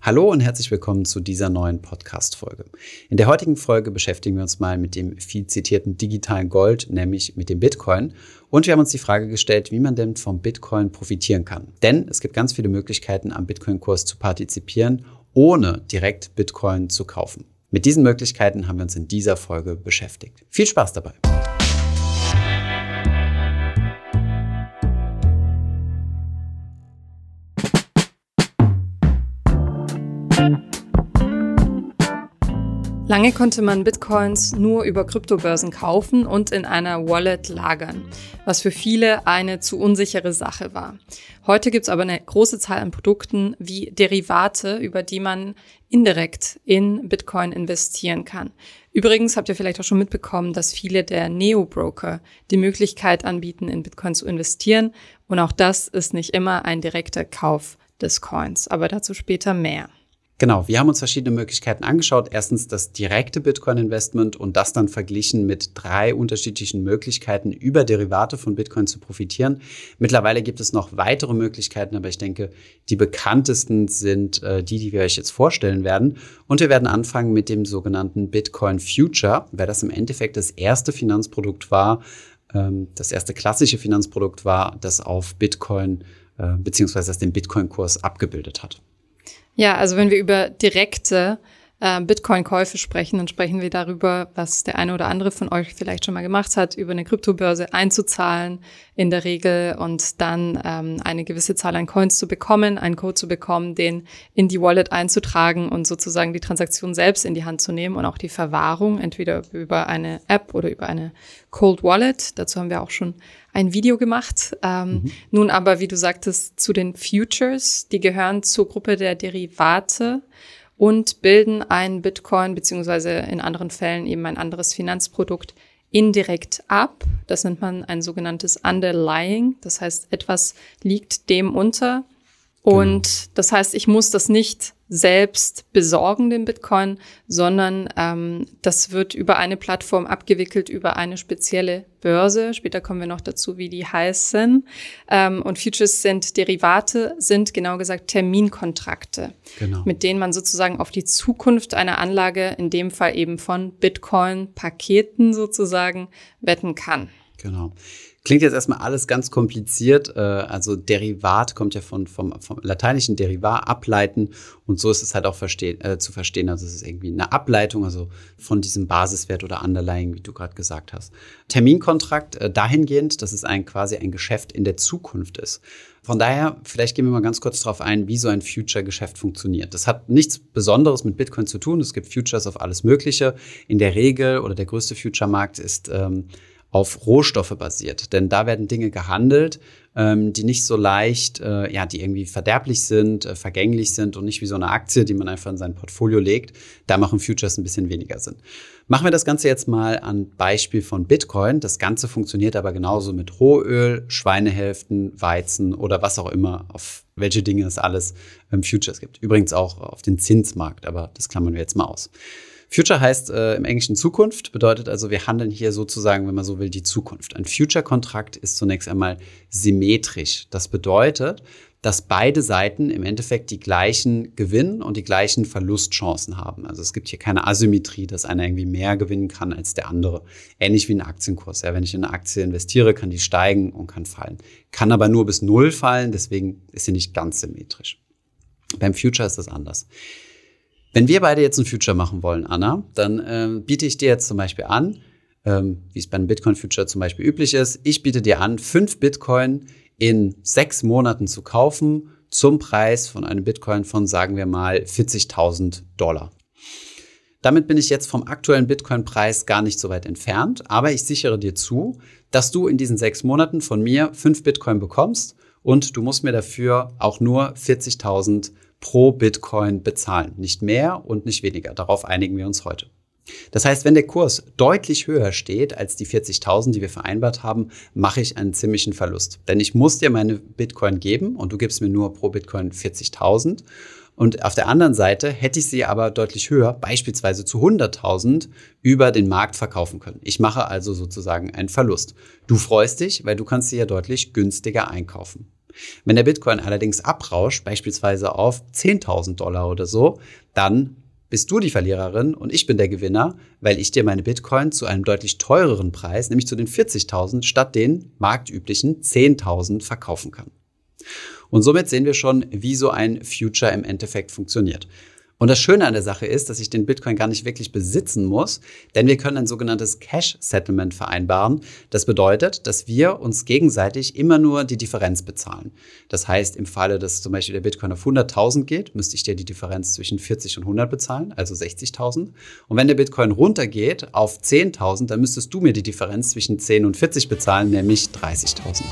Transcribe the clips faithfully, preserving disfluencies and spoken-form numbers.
Hallo und herzlich willkommen zu dieser neuen Podcast-Folge. In der heutigen Folge beschäftigen wir uns mal mit dem viel zitierten digitalen Gold, nämlich mit dem Bitcoin. Und wir haben uns die Frage gestellt, wie man denn vom Bitcoin profitieren kann. Denn es gibt ganz viele Möglichkeiten, am Bitcoin-Kurs zu partizipieren, ohne direkt Bitcoin zu kaufen. Mit diesen Möglichkeiten haben wir uns in dieser Folge beschäftigt. Viel Spaß dabei! Lange konnte man Bitcoins nur über Kryptobörsen kaufen und in einer Wallet lagern, was für viele eine zu unsichere Sache war. Heute gibt es aber eine große Zahl an Produkten wie Derivate, über die man indirekt in Bitcoin investieren kann. Übrigens habt ihr vielleicht auch schon mitbekommen, dass viele der Neo-Broker die Möglichkeit anbieten, in Bitcoin zu investieren. Und auch das ist nicht immer ein direkter Kauf des Coins, aber dazu später mehr. Genau, wir haben uns verschiedene Möglichkeiten angeschaut. Erstens das direkte Bitcoin-Investment und das dann verglichen mit drei unterschiedlichen Möglichkeiten, über Derivate von Bitcoin zu profitieren. Mittlerweile gibt es noch weitere Möglichkeiten, aber ich denke, die bekanntesten sind äh, die, die wir euch jetzt vorstellen werden. Und wir werden anfangen mit dem sogenannten Bitcoin Future, weil das im Endeffekt das erste Finanzprodukt war, ähm, das erste klassische Finanzprodukt war, das auf Bitcoin äh, beziehungsweise das den Bitcoin-Kurs abgebildet hat. Ja, also wenn wir über direkte äh, Bitcoin-Käufe sprechen, dann sprechen wir darüber, was der eine oder andere von euch vielleicht schon mal gemacht hat, über eine Kryptobörse einzuzahlen in der Regel und dann ähm, eine gewisse Zahl an Coins zu bekommen, einen Code zu bekommen, den in die Wallet einzutragen und sozusagen die Transaktion selbst in die Hand zu nehmen und auch die Verwahrung, entweder über eine App oder über eine Cold Wallet. Dazu haben wir auch schon ein Video gemacht. Ähm, mhm. Nun aber, wie du sagtest, zu den Futures, die gehören zur Gruppe der Derivate und bilden ein Bitcoin beziehungsweise in anderen Fällen eben ein anderes Finanzprodukt indirekt ab. Das nennt man ein sogenanntes Underlying. Das heißt, etwas liegt dem unter. Und genau. Das heißt, ich muss das nicht selbst besorgen, den Bitcoin, sondern ähm, das wird über eine Plattform abgewickelt, über eine spezielle Börse. Später kommen wir noch dazu, wie die heißen. Ähm, und Futures sind Derivate, sind genau gesagt Terminkontrakte, genau, mit denen man sozusagen auf die Zukunft einer Anlage, in dem Fall eben von Bitcoin-Paketen sozusagen, wetten kann. Genau. Klingt jetzt erstmal alles ganz kompliziert. Also Derivat kommt ja von, vom, vom lateinischen Derivat, ableiten. Und so ist es halt auch verstehen, äh, zu verstehen. Also es ist irgendwie eine Ableitung, also von diesem Basiswert oder Underlying, wie du gerade gesagt hast. Terminkontrakt äh, dahingehend, dass es ein, quasi ein Geschäft in der Zukunft ist. Von daher, vielleicht gehen wir mal ganz kurz darauf ein, wie so ein Future-Geschäft funktioniert. Das hat nichts Besonderes mit Bitcoin zu tun. Es gibt Futures auf alles Mögliche. In der Regel oder der größte Future-Markt ist ähm, auf Rohstoffe basiert. Denn da werden Dinge gehandelt, ähm, die nicht so leicht, äh, ja, die irgendwie verderblich sind, äh, vergänglich sind und nicht wie so eine Aktie, die man einfach in sein Portfolio legt. Da machen Futures ein bisschen weniger Sinn. Machen wir das Ganze jetzt mal an Beispiel von Bitcoin. Das Ganze funktioniert aber genauso mit Rohöl, Schweinehälften, Weizen oder was auch immer, auf welche Dinge es alles ähm, Futures gibt. Übrigens auch auf den Zinsmarkt, aber das klammern wir jetzt mal aus. Future heißt äh, im Englischen Zukunft, bedeutet also, wir handeln hier sozusagen, wenn man so will, die Zukunft. Ein Future-Kontrakt ist zunächst einmal symmetrisch. Das bedeutet, dass beide Seiten im Endeffekt die gleichen Gewinn- und die gleichen Verlustchancen haben. Also es gibt hier keine Asymmetrie, dass einer irgendwie mehr gewinnen kann als der andere. Ähnlich wie ein Aktienkurs. Ja, wenn ich in eine Aktie investiere, kann die steigen und kann fallen. Kann aber nur bis null fallen, deswegen ist sie nicht ganz symmetrisch. Beim Future ist das anders. Wenn wir beide jetzt ein Future machen wollen, Anna, dann äh, biete ich dir jetzt zum Beispiel an, ähm, wie es beim Bitcoin-Future zum Beispiel üblich ist, ich biete dir an, fünf Bitcoin in sechs Monaten zu kaufen zum Preis von einem Bitcoin von, sagen wir mal, vierzigtausend Dollar. Damit bin ich jetzt vom aktuellen Bitcoin-Preis gar nicht so weit entfernt, aber ich sichere dir zu, dass du in diesen sechs Monaten von mir fünf Bitcoin bekommst und du musst mir dafür auch nur vierzigtausend pro Bitcoin bezahlen. Nicht mehr und nicht weniger. Darauf einigen wir uns heute. Das heißt, wenn der Kurs deutlich höher steht als die vierzigtausend, die wir vereinbart haben, mache ich einen ziemlichen Verlust. Denn ich muss dir meine Bitcoin geben und du gibst mir nur pro Bitcoin vierzigtausend. Und auf der anderen Seite hätte ich sie aber deutlich höher, beispielsweise zu hunderttausend, über den Markt verkaufen können. Ich mache also sozusagen einen Verlust. Du freust dich, weil du kannst sie ja deutlich günstiger einkaufen. Wenn der Bitcoin allerdings abrauscht, beispielsweise auf zehntausend Dollar oder so, dann bist du die Verliererin und ich bin der Gewinner, weil ich dir meine Bitcoin zu einem deutlich teureren Preis, nämlich zu den vierzigtausend, statt den marktüblichen zehntausend verkaufen kann. Und somit sehen wir schon, wie so ein Future im Endeffekt funktioniert. Und das Schöne an der Sache ist, dass ich den Bitcoin gar nicht wirklich besitzen muss, denn wir können ein sogenanntes Cash-Settlement vereinbaren. Das bedeutet, dass wir uns gegenseitig immer nur die Differenz bezahlen. Das heißt, im Falle, dass zum Beispiel der Bitcoin auf hunderttausend geht, müsste ich dir die Differenz zwischen vierzig und hundert bezahlen, also sechzigtausend. Und wenn der Bitcoin runtergeht auf zehntausend, dann müsstest du mir die Differenz zwischen zehn und vierzig bezahlen, nämlich dreißigtausend.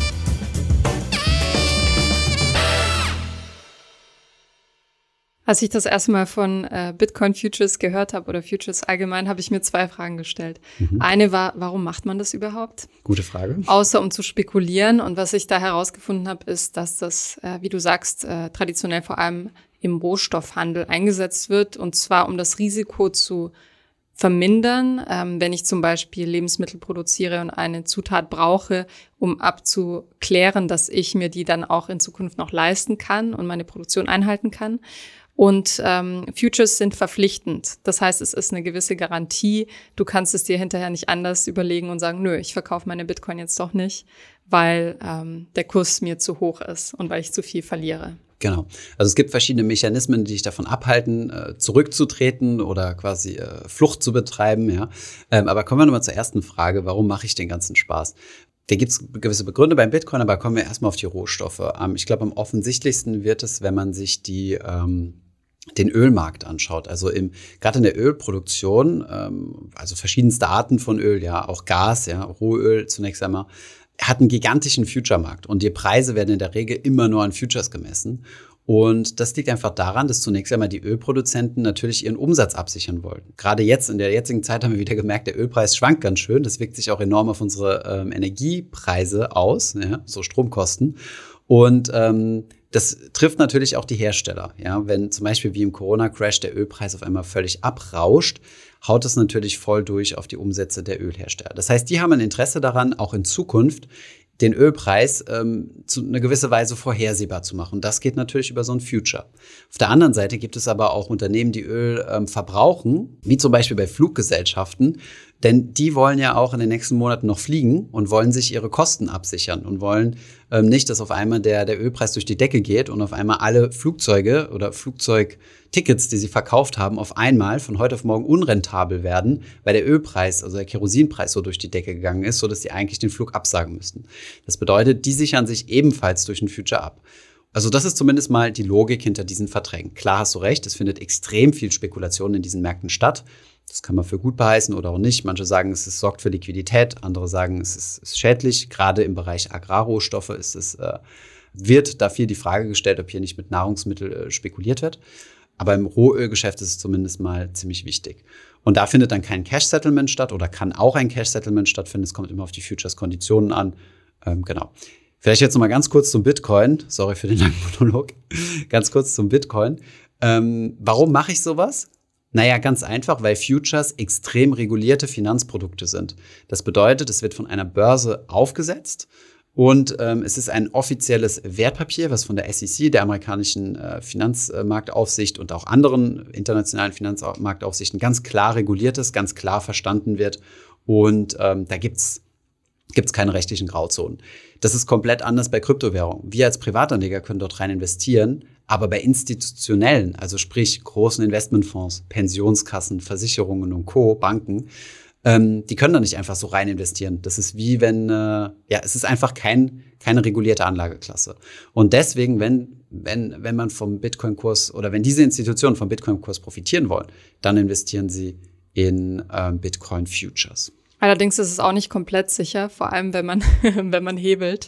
Als ich das erste Mal von äh, Bitcoin Futures gehört habe oder Futures allgemein, habe ich mir zwei Fragen gestellt. Mhm. Eine war, warum macht man das überhaupt? Gute Frage. Außer um zu spekulieren. Und was ich da herausgefunden habe, ist, dass das, äh, wie du sagst, äh, traditionell vor allem im Rohstoffhandel eingesetzt wird. Und zwar, um das Risiko zu vermindern, ähm, wenn ich zum Beispiel Lebensmittel produziere und eine Zutat brauche, um abzuklären, dass ich mir die dann auch in Zukunft noch leisten kann und meine Produktion einhalten kann. Und ähm, Futures sind verpflichtend. Das heißt, es ist eine gewisse Garantie. Du kannst es dir hinterher nicht anders überlegen und sagen, nö, ich verkaufe meine Bitcoin jetzt doch nicht, weil ähm, der Kurs mir zu hoch ist und weil ich zu viel verliere. Genau. Also es gibt verschiedene Mechanismen, die dich davon abhalten, äh, zurückzutreten oder quasi äh, Flucht zu betreiben. Ja. Ähm, aber kommen wir nochmal zur ersten Frage. Warum mache ich den ganzen Spaß? Da gibt es gewisse Begründe beim Bitcoin, aber kommen wir erstmal auf die Rohstoffe. Ähm, ich glaube, am offensichtlichsten wird es, wenn man sich die ähm, den Ölmarkt anschaut. Also im gerade in der Ölproduktion, ähm, also verschiedenste Arten von Öl, ja, auch Gas, ja, Rohöl zunächst einmal, hat einen gigantischen Future-Markt und die Preise werden in der Regel immer nur an Futures gemessen. Und das liegt einfach daran, dass zunächst einmal die Ölproduzenten natürlich ihren Umsatz absichern wollten. Gerade jetzt, in der jetzigen Zeit, haben wir wieder gemerkt, der Ölpreis schwankt ganz schön. Das wirkt sich auch enorm auf unsere ähm, Energiepreise aus, ja, so Stromkosten. Und ähm, das trifft natürlich auch die Hersteller. Ja, wenn zum Beispiel wie im Corona-Crash der Ölpreis auf einmal völlig abrauscht, haut es natürlich voll durch auf die Umsätze der Ölhersteller. Das heißt, die haben ein Interesse daran, auch in Zukunft den Ölpreis ähm, zu einer gewissen Weise vorhersehbar zu machen. Das geht natürlich über so ein Future. Auf der anderen Seite gibt es aber auch Unternehmen, die Öl ähm, verbrauchen, wie zum Beispiel bei Fluggesellschaften, denn die wollen ja auch in den nächsten Monaten noch fliegen und wollen sich ihre Kosten absichern und wollen ähm, nicht, dass auf einmal der, der Ölpreis durch die Decke geht und auf einmal alle Flugzeuge oder Flugzeugtickets, die sie verkauft haben, auf einmal von heute auf morgen unrentabel werden, weil der Ölpreis, also der Kerosinpreis so durch die Decke gegangen ist, sodass sie eigentlich den Flug absagen müssten. Das bedeutet, die sichern sich ebenfalls durch ein Future ab. Also das ist zumindest mal die Logik hinter diesen Verträgen. Klar hast du recht, es findet extrem viel Spekulation in diesen Märkten statt. Das kann man für gut beheißen oder auch nicht. Manche sagen, es ist, sorgt für Liquidität, andere sagen, es ist, ist schädlich. Gerade im Bereich Agrarrohstoffe ist es, äh, wird da viel die Frage gestellt, ob hier nicht mit Nahrungsmitteln äh, spekuliert wird. Aber im Rohölgeschäft ist es zumindest mal ziemlich wichtig. Und da findet dann kein Cash-Settlement statt oder kann auch ein Cash-Settlement stattfinden. Es kommt immer auf die Futures-Konditionen an. Ähm, genau. Vielleicht jetzt noch mal ganz kurz zum Bitcoin. Sorry für den langen Monolog. Ganz kurz zum Bitcoin. Ähm, warum mache ich sowas? Naja, ganz einfach, weil Futures extrem regulierte Finanzprodukte sind. Das bedeutet, es wird von einer Börse aufgesetzt und ähm, es ist ein offizielles Wertpapier, was von der S E C, der amerikanischen äh, Finanzmarktaufsicht und auch anderen internationalen Finanzmarktaufsichten ganz klar reguliert ist, ganz klar verstanden wird. Und ähm, da gibt's gibt es keine rechtlichen Grauzonen. Das ist komplett anders bei Kryptowährungen. Wir als Privatanleger können dort rein investieren, aber bei institutionellen, also sprich großen Investmentfonds, Pensionskassen, Versicherungen und Co., Banken, ähm, die können da nicht einfach so rein investieren. Das ist wie wenn, äh, ja, es ist einfach kein, keine regulierte Anlageklasse. Und deswegen, wenn, wenn, wenn man vom Bitcoin-Kurs oder wenn diese Institutionen vom Bitcoin-Kurs profitieren wollen, dann investieren sie in ähm, Bitcoin-Futures. Allerdings ist es auch nicht komplett sicher, vor allem wenn man wenn man hebelt.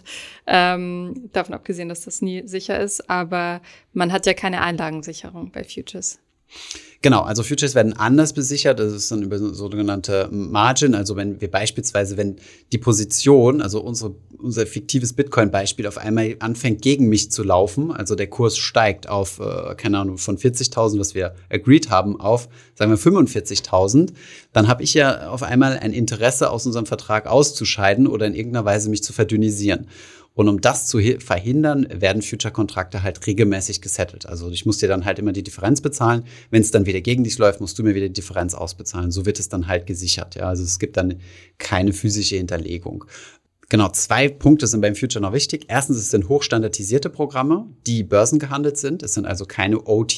Ähm, davon abgesehen, dass das nie sicher ist, aber man hat ja keine Einlagensicherung bei Futures. Genau, also Futures werden anders besichert. Das ist dann über so sogenannte Margin. Also wenn wir beispielsweise, wenn die Position, also unsere, unser fiktives Bitcoin-Beispiel auf einmal anfängt, gegen mich zu laufen, also der Kurs steigt auf, äh, keine Ahnung, von vierzigtausend, was wir agreed haben, auf, sagen wir, fünfundvierzigtausend, dann habe ich ja auf einmal ein Interesse, aus unserem Vertrag auszuscheiden oder in irgendeiner Weise mich zu verdünnisieren. Und um das zu verhindern, werden Future-Kontrakte halt regelmäßig gesettelt. Also ich muss dir dann halt immer die Differenz bezahlen. Wenn es dann wieder gegen dich läuft, musst du mir wieder die Differenz ausbezahlen. So wird es dann halt gesichert. Ja? Also es gibt dann keine physische Hinterlegung. Genau, zwei Punkte sind beim Future noch wichtig. Erstens, es sind hochstandardisierte Programme, die börsengehandelt sind. Es sind also keine O T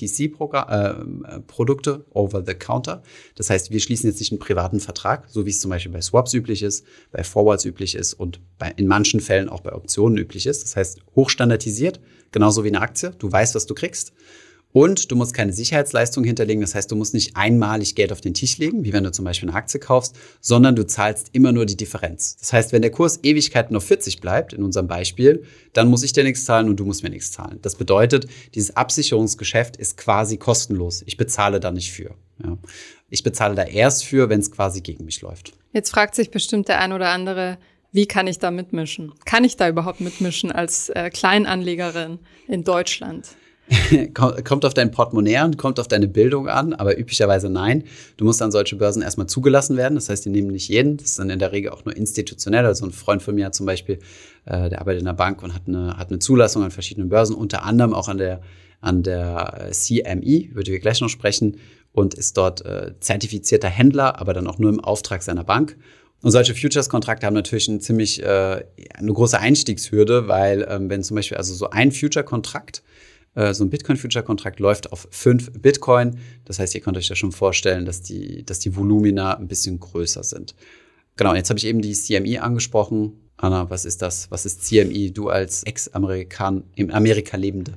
C-Produkte, over the counter. Das heißt, wir schließen jetzt nicht einen privaten Vertrag, so wie es zum Beispiel bei Swaps üblich ist, bei Forwards üblich ist und bei, in manchen Fällen auch bei Optionen üblich ist. Das heißt, hochstandardisiert, genauso wie eine Aktie. Du weißt, was du kriegst. Und du musst keine Sicherheitsleistung hinterlegen. Das heißt, du musst nicht einmalig Geld auf den Tisch legen, wie wenn du zum Beispiel eine Aktie kaufst, sondern du zahlst immer nur die Differenz. Das heißt, wenn der Kurs Ewigkeiten auf vierzig bleibt, in unserem Beispiel, dann muss ich dir nichts zahlen und du musst mir nichts zahlen. Das bedeutet, dieses Absicherungsgeschäft ist quasi kostenlos. Ich bezahle da nicht für. Ja. Ich bezahle da erst für, wenn es quasi gegen mich läuft. Jetzt fragt sich bestimmt der ein oder andere, wie kann ich da mitmischen? Kann ich da überhaupt mitmischen als äh, Kleinanlegerin in Deutschland? Kommt auf dein Portemonnaie an, kommt auf deine Bildung an, aber üblicherweise nein. Du musst an solche Börsen erstmal zugelassen werden. Das heißt, die nehmen nicht jeden. Das ist dann in der Regel auch nur institutionell. Also ein Freund von mir hat zum Beispiel, äh, der arbeitet in der Bank und hat eine, hat eine Zulassung an verschiedenen Börsen, unter anderem auch an der, an der C M E, über die wir gleich noch sprechen, und ist dort äh, zertifizierter Händler, aber dann auch nur im Auftrag seiner Bank. Und solche Futures-Kontrakte haben natürlich ein ziemlich, äh, eine große Einstiegshürde, weil ähm, wenn zum Beispiel also so ein Future-Kontrakt, so ein Bitcoin-Future-Kontrakt läuft auf fünf Bitcoin. Das heißt, ihr könnt euch ja schon vorstellen, dass die, dass die Volumina ein bisschen größer sind. Genau, jetzt habe ich eben die C M E angesprochen. Anna, was ist das? Was ist C M E? Du als Ex-Amerikan, im Amerika Lebende.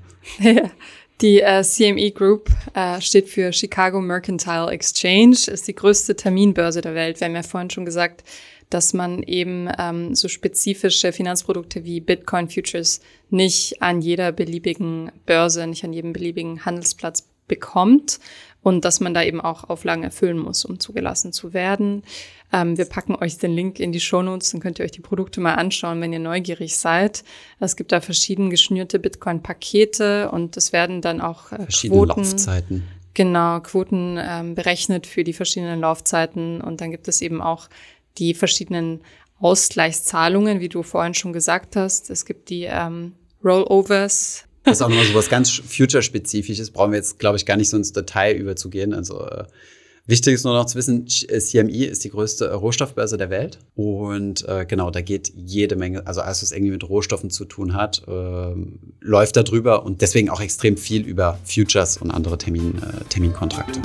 Die äh, C M E Group äh, steht für Chicago Mercantile Exchange, ist die größte Terminbörse der Welt. Wir haben ja vorhin schon gesagt, dass man eben ähm, so spezifische Finanzprodukte wie Bitcoin Futures nicht an jeder beliebigen Börse, nicht an jedem beliebigen Handelsplatz bekommt und dass man da eben auch Auflagen erfüllen muss, um zugelassen zu werden. Ähm, wir packen euch den Link in die Shownotes, dann könnt ihr euch die Produkte mal anschauen, wenn ihr neugierig seid. Es gibt da verschieden geschnürte Bitcoin-Pakete und es werden dann auch äh, verschiedene Quoten, Laufzeiten. Genau, Quoten ähm, berechnet für die verschiedenen Laufzeiten und dann gibt es eben auch die verschiedenen Ausgleichszahlungen, wie du vorhin schon gesagt hast. Es gibt die ähm, Rollovers. Das ist auch nochmal so was ganz Future-Spezifisches. Brauchen wir jetzt, glaube ich, gar nicht so ins Detail überzugehen. Also äh, wichtig ist nur noch zu wissen, C M E ist die größte äh, Rohstoffbörse der Welt. Und äh, genau, da geht jede Menge, also alles, was irgendwie mit Rohstoffen zu tun hat, äh, läuft da drüber. Und deswegen auch extrem viel über Futures und andere Termin, äh, Terminkontrakte.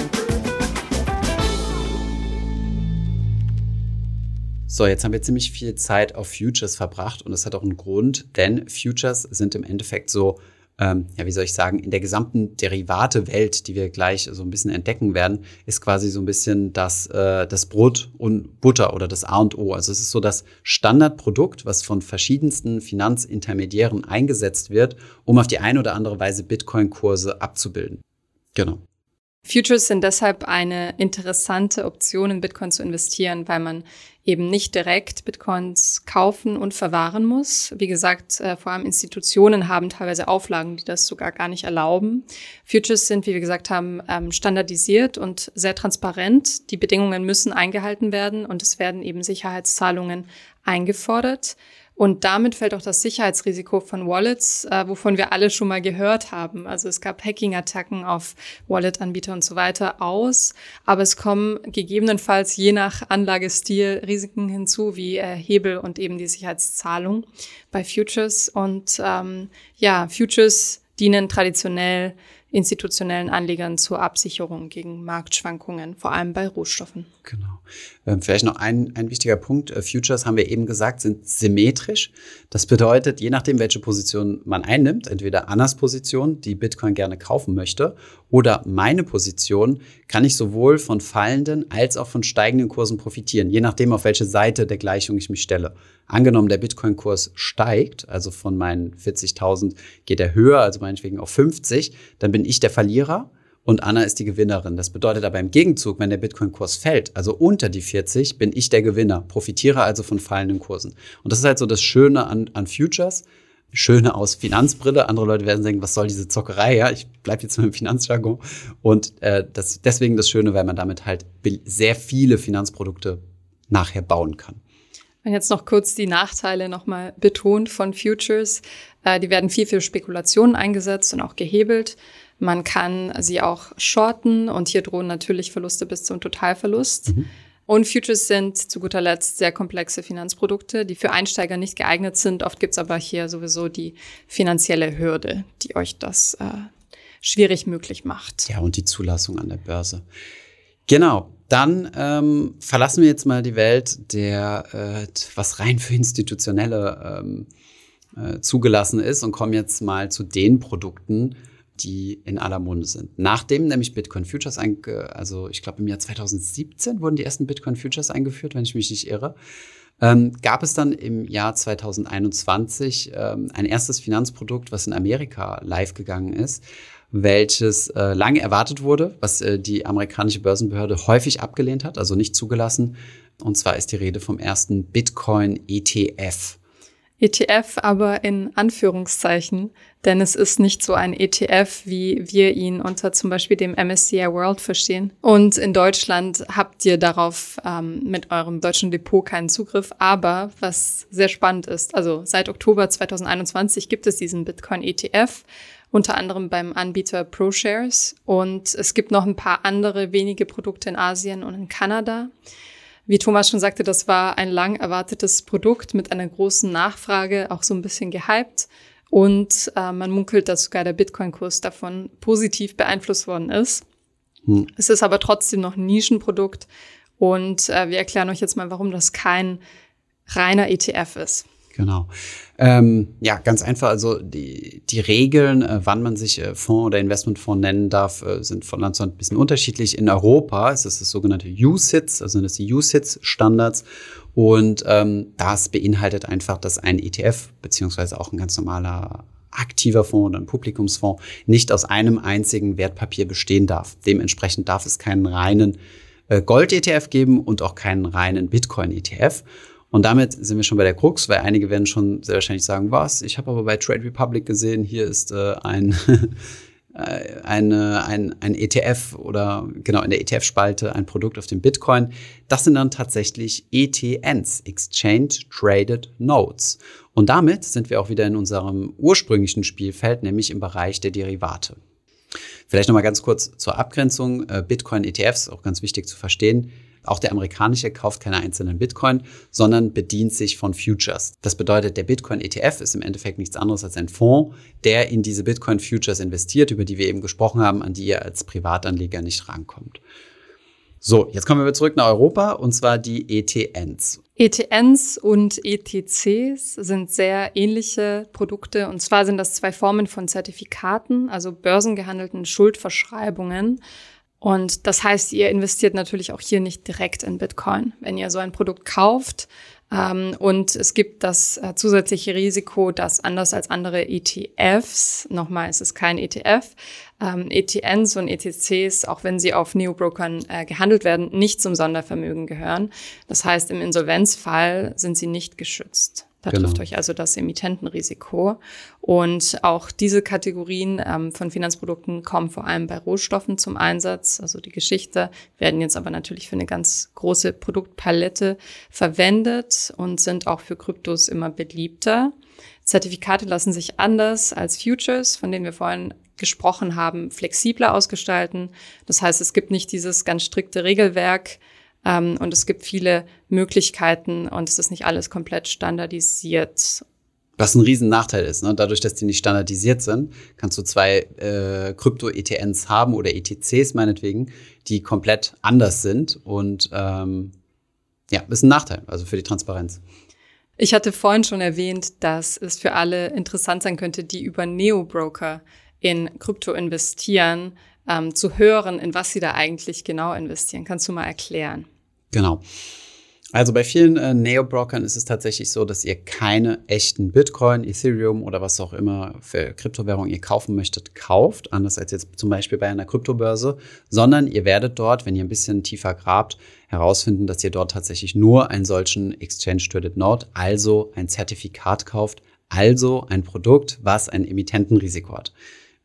So, jetzt haben wir ziemlich viel Zeit auf Futures verbracht und das hat auch einen Grund, denn Futures sind im Endeffekt so, ähm, ja, wie soll ich sagen, in der gesamten Derivate-Welt, die wir gleich so ein bisschen entdecken werden, ist quasi so ein bisschen das, äh, das Brot und Butter oder das A und O. Also es ist so das Standardprodukt, was von verschiedensten Finanzintermediären eingesetzt wird, um auf die eine oder andere Weise Bitcoin-Kurse abzubilden. Genau. Futures sind deshalb eine interessante Option, in Bitcoin zu investieren, weil man eben nicht direkt Bitcoins kaufen und verwahren muss. Wie gesagt, äh, vor allem Institutionen haben teilweise Auflagen, die das sogar gar nicht erlauben. Futures sind, wie wir gesagt haben, ähm, standardisiert und sehr transparent. Die Bedingungen müssen eingehalten werden und es werden eben Sicherheitszahlungen eingefordert. Und damit fällt auch das Sicherheitsrisiko von Wallets, äh, wovon wir alle schon mal gehört haben. Also es gab Hacking-Attacken auf Wallet-Anbieter und so weiter aus. Aber es kommen gegebenenfalls je nach Anlagestil Risiken hinzu, wie äh, Hebel und eben die Sicherheitszahlung bei Futures. Und ähm, ja, Futures dienen traditionell institutionellen Anlegern zur Absicherung gegen Marktschwankungen, vor allem bei Rohstoffen. Genau. Ähm, vielleicht noch ein, ein wichtiger Punkt. Äh, Futures, haben wir eben gesagt, sind symmetrisch. Das bedeutet, je nachdem, welche Position man einnimmt, entweder Annas Position, die Bitcoin gerne kaufen möchte, oder meine Position, kann ich sowohl von fallenden als auch von steigenden Kursen profitieren, je nachdem, auf welche Seite der Gleichung ich mich stelle. Angenommen, der Bitcoin-Kurs steigt, also von meinen vierzigtausend geht er höher, also meinetwegen auf fünfzig, dann bin ich der Verlierer und Anna ist die Gewinnerin. Das bedeutet aber im Gegenzug, wenn der Bitcoin-Kurs fällt, also unter die vierzig, bin ich der Gewinner, profitiere also von fallenden Kursen. Und das ist halt so das Schöne an, an Futures, Schöne aus Finanzbrille. Andere Leute werden denken, was soll diese Zockerei? Ja, ich bleibe jetzt mit dem Finanzjargon. Und äh, das, deswegen das Schöne, weil man damit halt sehr viele Finanzprodukte nachher bauen kann. Und jetzt noch kurz die Nachteile nochmal betont von Futures. Äh, die werden viel für Spekulationen eingesetzt und auch gehebelt. Man kann sie auch shorten und hier drohen natürlich Verluste bis zum Totalverlust. Mhm. Und Futures sind zu guter Letzt sehr komplexe Finanzprodukte, die für Einsteiger nicht geeignet sind. Oft gibt's aber hier sowieso die finanzielle Hürde, die euch das äh, schwierig möglich macht. Ja, und die Zulassung an der Börse. Genau, dann ähm, verlassen wir jetzt mal die Welt, der äh, was rein für Institutionelle ähm, äh, zugelassen ist und kommen jetzt mal zu den Produkten, die in aller Munde sind. Nachdem nämlich Bitcoin Futures, einge- also ich glaube im Jahr zwanzig siebzehn wurden die ersten Bitcoin Futures eingeführt, wenn ich mich nicht irre, ähm, gab es dann im Jahr zwanzig einundzwanzig ähm, ein erstes Finanzprodukt, was in Amerika live gegangen ist, welches äh, lange erwartet wurde, was äh, die amerikanische Börsenbehörde häufig abgelehnt hat, also nicht zugelassen. Und zwar ist die Rede vom ersten Bitcoin E T F. E T F aber in Anführungszeichen, denn es ist nicht so ein E T F, wie wir ihn unter zum Beispiel dem M S C I World verstehen. Und in Deutschland habt ihr darauf ähm, mit eurem deutschen Depot keinen Zugriff. Aber was sehr spannend ist, also seit Oktober zwanzig einundzwanzig gibt es diesen Bitcoin E T F, unter anderem beim Anbieter ProShares. Und es gibt noch ein paar andere wenige Produkte in Asien und in Kanada. Wie Thomas schon sagte, das war ein lang erwartetes Produkt mit einer großen Nachfrage, auch so ein bisschen gehypt. Und äh, man munkelt, dass sogar der Bitcoin-Kurs davon positiv beeinflusst worden ist. Hm. Es ist aber trotzdem noch ein Nischenprodukt. Und äh, wir erklären euch jetzt mal, warum das kein reiner E T F ist. Genau. Ähm, ja, ganz einfach. Also die, die Regeln, äh, wann man sich äh, Fonds oder Investmentfonds nennen darf, äh, sind von Land zu Land ein bisschen unterschiedlich. In Europa ist das das sogenannte U C I T S, also das sind die U C I T S-Standards. Und ähm, das beinhaltet einfach, dass ein E T F beziehungsweise auch ein ganz normaler aktiver Fonds oder ein Publikumsfonds nicht aus einem einzigen Wertpapier bestehen darf. Dementsprechend darf es keinen reinen äh, Gold-E T F geben und auch keinen reinen Bitcoin-E T F. Und damit sind wir schon bei der Krux, weil einige werden schon sehr wahrscheinlich sagen, was, ich habe aber bei Trade Republic gesehen, hier ist äh, ein, eine, ein, ein E T F oder genau in der E T F-Spalte ein Produkt auf dem Bitcoin. Das sind dann tatsächlich E T Ns, Exchange Traded Notes. Und damit sind wir auch wieder in unserem ursprünglichen Spielfeld, nämlich im Bereich der Derivate. Vielleicht nochmal ganz kurz zur Abgrenzung. Bitcoin-E T Fs, auch ganz wichtig zu verstehen. Auch der amerikanische kauft keine einzelnen Bitcoin, sondern bedient sich von Futures. Das bedeutet, der Bitcoin-E T F ist im Endeffekt nichts anderes als ein Fonds, der in diese Bitcoin-Futures investiert, über die wir eben gesprochen haben, an die ihr als Privatanleger nicht rankommt. So, jetzt kommen wir zurück nach Europa, und zwar die E T Ns. E T Ns und E T Cs sind sehr ähnliche Produkte. Und zwar sind das zwei Formen von Zertifikaten, also börsengehandelten Schuldverschreibungen. Und das heißt, ihr investiert natürlich auch hier nicht direkt in Bitcoin, wenn ihr so ein Produkt kauft. Ähm, und es gibt das äh, zusätzliche Risiko, dass anders als andere E T Fs, nochmal, es ist kein E T F, ähm, E T Ns und E T Cs, auch wenn sie auf Neobrokern äh, gehandelt werden, nicht zum Sondervermögen gehören. Das heißt, im Insolvenzfall sind sie nicht geschützt. Da genau. trifft euch also das Emittentenrisiko. Und auch diese Kategorien ähm, von Finanzprodukten kommen vor allem bei Rohstoffen zum Einsatz. Also die Geschichte werden jetzt aber natürlich für eine ganz große Produktpalette verwendet und sind auch für Kryptos immer beliebter. Zertifikate lassen sich anders als Futures, von denen wir vorhin gesprochen haben, flexibler ausgestalten. Das heißt, es gibt nicht dieses ganz strikte Regelwerk, Um, und es gibt viele Möglichkeiten und es ist nicht alles komplett standardisiert. Was ein riesen Nachteil ist, ne? Dadurch, dass die nicht standardisiert sind, kannst du zwei äh, Krypto-E T Ns haben oder E T Cs meinetwegen, die komplett anders sind. Und ähm, ja, ist ein Nachteil, also für die Transparenz. Ich hatte vorhin schon erwähnt, dass es für alle interessant sein könnte, die über Neobroker in Krypto investieren, ähm, zu hören, in was sie da eigentlich genau investieren. Kannst du mal erklären? Genau. Also bei vielen äh, Neobrokern ist es tatsächlich so, dass ihr keine echten Bitcoin, Ethereum oder was auch immer für Kryptowährung ihr kaufen möchtet, kauft, anders als jetzt zum Beispiel bei einer Kryptobörse, sondern ihr werdet dort, wenn ihr ein bisschen tiefer grabt, herausfinden, dass ihr dort tatsächlich nur einen solchen Exchange Traded Note, also ein Zertifikat kauft, also ein Produkt, was ein Emittentenrisiko hat.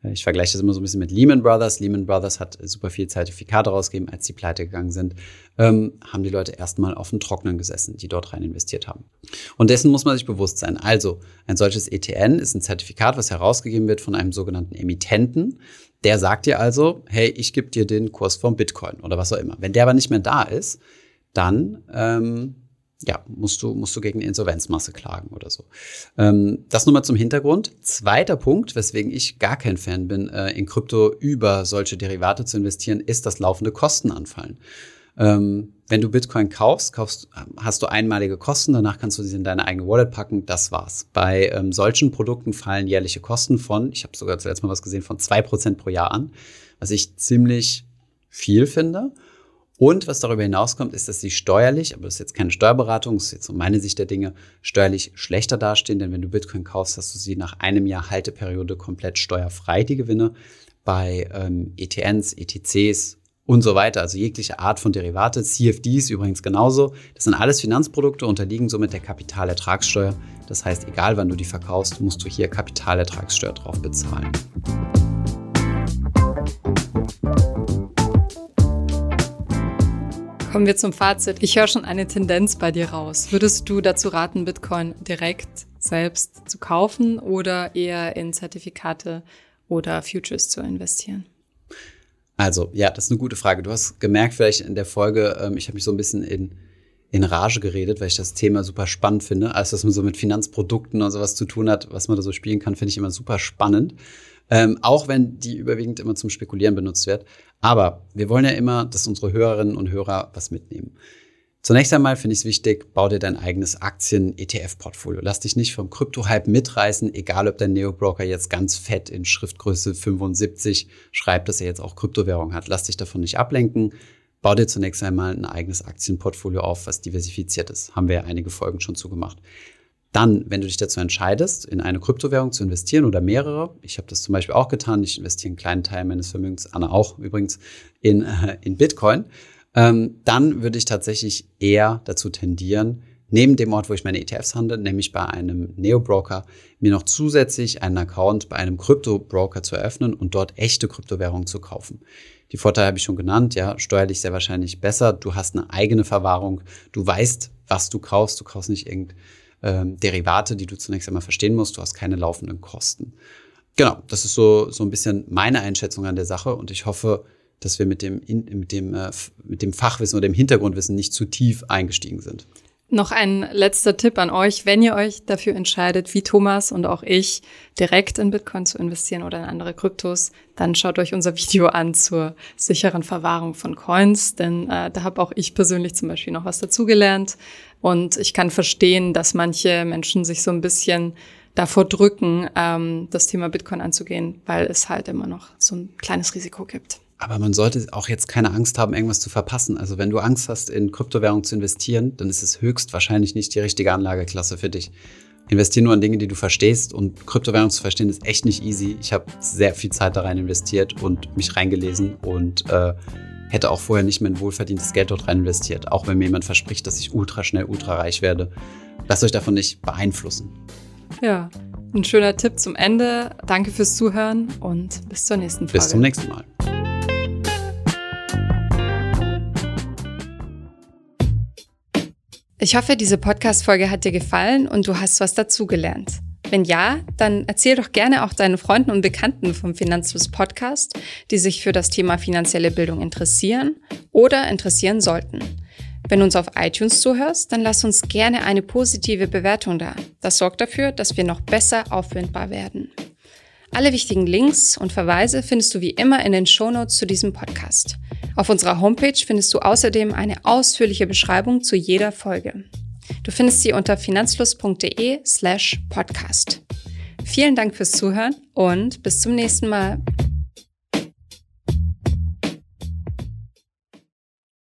Ich vergleiche das immer so ein bisschen mit Lehman Brothers. Lehman Brothers hat super viel Zertifikate rausgegeben, als die pleite gegangen sind, ähm, haben die Leute erstmal auf dem Trockenen gesessen, die dort rein investiert haben. Und dessen muss man sich bewusst sein. Also ein solches E T N ist ein Zertifikat, was herausgegeben wird von einem sogenannten Emittenten. Der sagt dir also, hey, ich gebe dir den Kurs vom Bitcoin oder was auch immer. Wenn der aber nicht mehr da ist, dann ähm, ja, musst du, musst du gegen eine Insolvenzmasse klagen oder so. Ähm, das nur mal zum Hintergrund. Zweiter Punkt, weswegen ich gar kein Fan bin, äh, in Krypto über solche Derivate zu investieren, ist, dass laufende Kosten anfallen. Ähm, wenn du Bitcoin kaufst, kaufst, hast du einmalige Kosten, danach kannst du sie in deine eigene Wallet packen, das war's. Bei ähm, solchen Produkten fallen jährliche Kosten von, ich habe sogar zuletzt mal was gesehen, von zwei Prozent pro Jahr an, was ich ziemlich viel finde. Und was darüber hinauskommt, ist, dass sie steuerlich, aber das ist jetzt keine Steuerberatung, das ist jetzt so meine Sicht der Dinge, steuerlich schlechter dastehen. Denn wenn du Bitcoin kaufst, hast du sie nach einem Jahr Halteperiode komplett steuerfrei, die Gewinne. Bei ähm, E T Ns, E T Cs und so weiter, also jegliche Art von Derivate, C F Ds übrigens genauso. Das sind alles Finanzprodukte, unterliegen somit der Kapitalertragssteuer. Das heißt, egal wann du die verkaufst, musst du hier Kapitalertragssteuer drauf bezahlen. Kommen wir zum Fazit. Ich höre schon eine Tendenz bei dir raus. Würdest du dazu raten, Bitcoin direkt selbst zu kaufen oder eher in Zertifikate oder Futures zu investieren? Also, ja, das ist eine gute Frage. Du hast gemerkt vielleicht in der Folge, ähm, ich habe mich so ein bisschen in, in Rage geredet, weil ich das Thema super spannend finde. Alles, was man so mit Finanzprodukten und sowas zu tun hat, was man da so spielen kann, finde ich immer super spannend. Ähm, auch wenn die überwiegend immer zum Spekulieren benutzt wird. Aber wir wollen ja immer, dass unsere Hörerinnen und Hörer was mitnehmen. Zunächst einmal finde ich es wichtig, bau dir dein eigenes Aktien-E T F-Portfolio. Lass dich nicht vom Krypto-Hype mitreißen, egal ob dein Neo-Broker jetzt ganz fett in Schriftgröße fünfundsiebzig schreibt, dass er jetzt auch Kryptowährung hat. Lass dich davon nicht ablenken. Bau dir zunächst einmal ein eigenes Aktienportfolio auf, was diversifiziert ist. Haben wir ja einige Folgen schon zugemacht. Dann, wenn du dich dazu entscheidest, in eine Kryptowährung zu investieren oder mehrere, ich habe das zum Beispiel auch getan, ich investiere einen kleinen Teil meines Vermögens, Anna auch übrigens, in, äh, in Bitcoin, ähm, dann würde ich tatsächlich eher dazu tendieren, neben dem Ort, wo ich meine E T Fs handle, nämlich bei einem Neo-Broker, mir noch zusätzlich einen Account bei einem Krypto-Broker zu eröffnen und dort echte Kryptowährungen zu kaufen. Die Vorteile habe ich schon genannt, ja, steuerlich sehr wahrscheinlich besser, du hast eine eigene Verwahrung, du weißt, was du kaufst, du kaufst nicht irgendein Ähm, Derivate, die du zunächst einmal verstehen musst. Du hast keine laufenden Kosten. Genau, das ist so, so ein bisschen meine Einschätzung an der Sache und ich hoffe, dass wir mit dem, mit dem, äh, mit dem Fachwissen oder dem Hintergrundwissen nicht zu tief eingestiegen sind. Noch ein letzter Tipp an euch, wenn ihr euch dafür entscheidet, wie Thomas und auch ich, direkt in Bitcoin zu investieren oder in andere Kryptos, dann schaut euch unser Video an zur sicheren Verwahrung von Coins, denn äh, da habe auch ich persönlich zum Beispiel noch was dazugelernt und ich kann verstehen, dass manche Menschen sich so ein bisschen davor drücken, ähm, das Thema Bitcoin anzugehen, weil es halt immer noch so ein kleines Risiko gibt. Aber man sollte auch jetzt keine Angst haben, irgendwas zu verpassen. Also wenn du Angst hast, in Kryptowährungen zu investieren, dann ist es höchstwahrscheinlich nicht die richtige Anlageklasse für dich. Investier nur an Dinge, die du verstehst und Kryptowährungen zu verstehen ist echt nicht easy. Ich habe sehr viel Zeit da rein investiert und mich reingelesen und äh, hätte auch vorher nicht mein wohlverdientes Geld dort rein investiert. Auch wenn mir jemand verspricht, dass ich ultra schnell, ultra reich werde. Lasst euch davon nicht beeinflussen. Ja, ein schöner Tipp zum Ende. Danke fürs Zuhören und bis zur nächsten Folge. Bis zum nächsten Mal. Ich hoffe, diese Podcast-Folge hat dir gefallen und du hast was dazugelernt. Wenn ja, dann erzähl doch gerne auch deinen Freunden und Bekannten vom Finanzfluss Podcast, die sich für das Thema finanzielle Bildung interessieren oder interessieren sollten. Wenn du uns auf iTunes zuhörst, dann lass uns gerne eine positive Bewertung da. Das sorgt dafür, dass wir noch besser auffindbar werden. Alle wichtigen Links und Verweise findest du wie immer in den Shownotes zu diesem Podcast. Auf unserer Homepage findest du außerdem eine ausführliche Beschreibung zu jeder Folge. Du findest sie unter finanzfluss.de slash podcast. Vielen Dank fürs Zuhören und bis zum nächsten Mal.